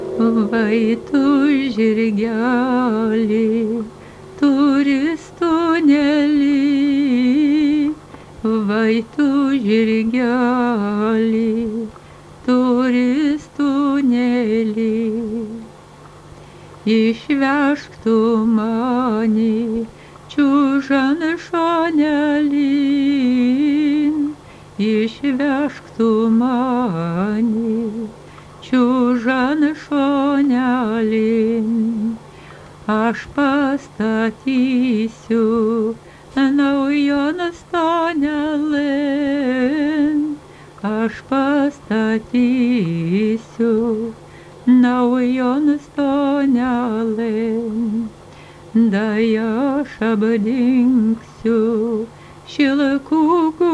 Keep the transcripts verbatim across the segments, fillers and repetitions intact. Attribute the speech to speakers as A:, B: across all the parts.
A: Vai tu žirgelį, turistunėlį, vai tu žirgelį, turistunėlį, išvežk tu mani čiužan šonelin, išvežk tu mani čiužan šonelin, aš pastatysiu naujon stonelin, aš pastatysiu naujon stonelin, dai aš apdingsiu šilkų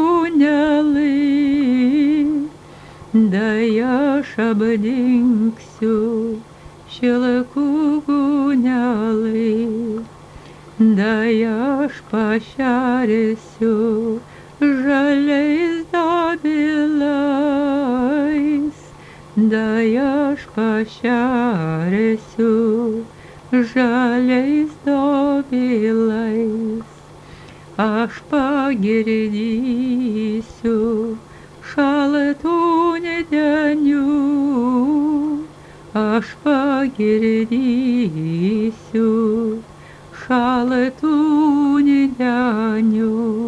A: gūnelin, dai aš apdingsiu šilkų gūnelin, dai aš pašersiu žaliais dobilais, dai aš pašersiu žaliais dobilais, aš pagirdysiu šaltų nedenių, aš pagirdysiu šaltų nedenių.